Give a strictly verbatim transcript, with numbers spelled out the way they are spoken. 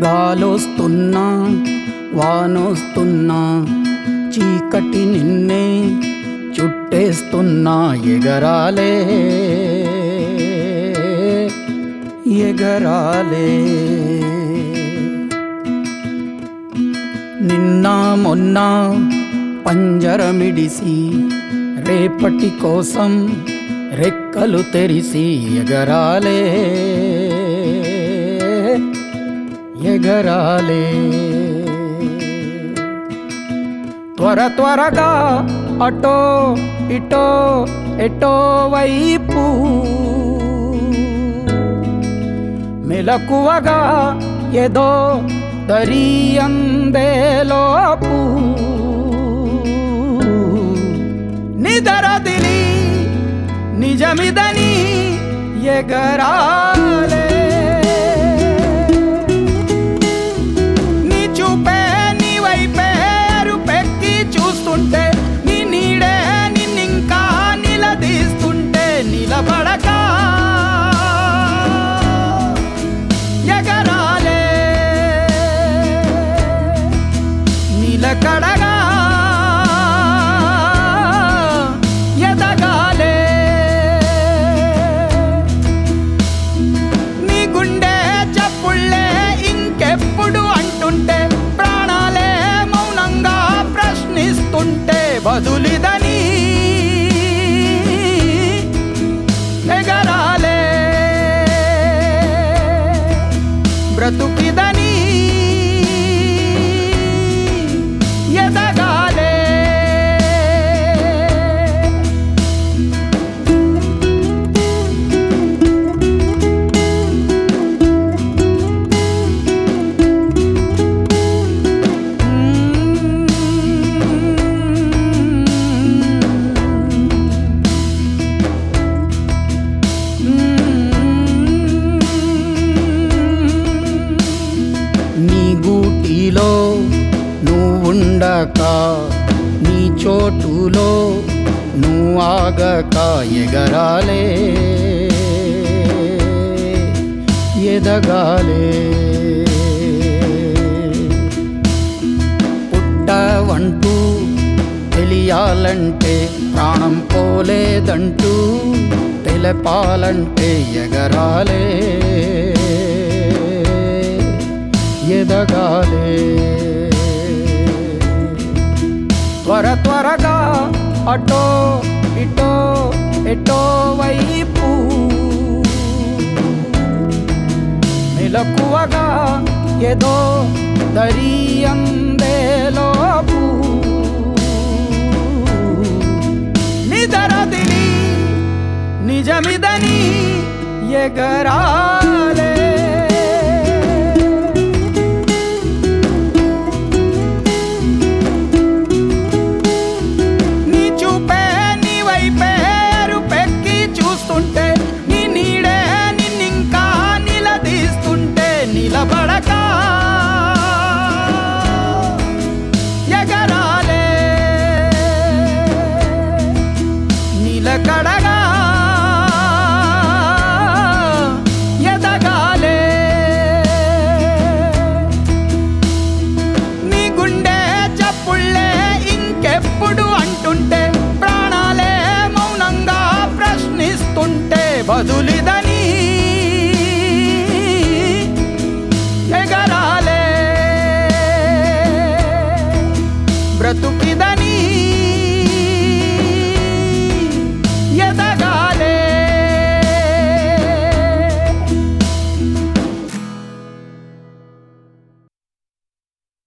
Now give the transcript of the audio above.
గాలొస్తున్నా వానొస్తున్నా చీకటి నిన్నే చుట్టేస్తున్నా ఎగరాలే ఎగరాలే నిన్న మొన్న పంజరమిడిసి రేపటి కోసం రెక్కలు తెరిసి ఎగరాలే ఎగరాలే త్వర త్వరగా అటో ఇటో ఎటో వైపు మెలకువగా ఏదో దరి అందేలోపు నిదరదిలి నిజమిదని ఎగరాలే నీ చూపే నీ వైపే రూపెక్కి చూస్తుంటే నీ నీడే నిన్నింకా నిలదీస్తుంటే నిలబడక ఎగరాలే నిలకడగా ఎదగాలే నీ గుండె చప్పుళ్ళే ఇంకెప్పుడు అంటుంటే ప్రాణాలే మౌనంగా ప్రశ్నిస్తుంటే బదులిదని ఎగరాలే బ్రతుకిదని ఎదగాలే నీ గూటిలో నువ్వుండక నీ చోటులో నువ్వు ఆగక ఎగరాలే ఎదగాలే పుట్టవంటూ తెలియాలంటే ప్రాణం పోలేదంటూ తెలపాలంటే ఎగరాలే ఎదగాలే త్వర త్వరగా అటో ఇటో ఎటో వైపు మెలకువగా ఏదో దరి అందేలోపు నిదరదిలి నిజమిదని ఎగరాలే చూస్తుంటే నీ నీడే నిన్నింకా నిలదీస్తుంటే నిలబడక ఎగరాలే నిలకడగా ఎదగాలే నీ గుండె చప్పుళ్ళే ఇంకెప్పుడు అంటుంటే ప్రాణాలే మౌనంగా ప్రశ్నిస్తుంటే బదులి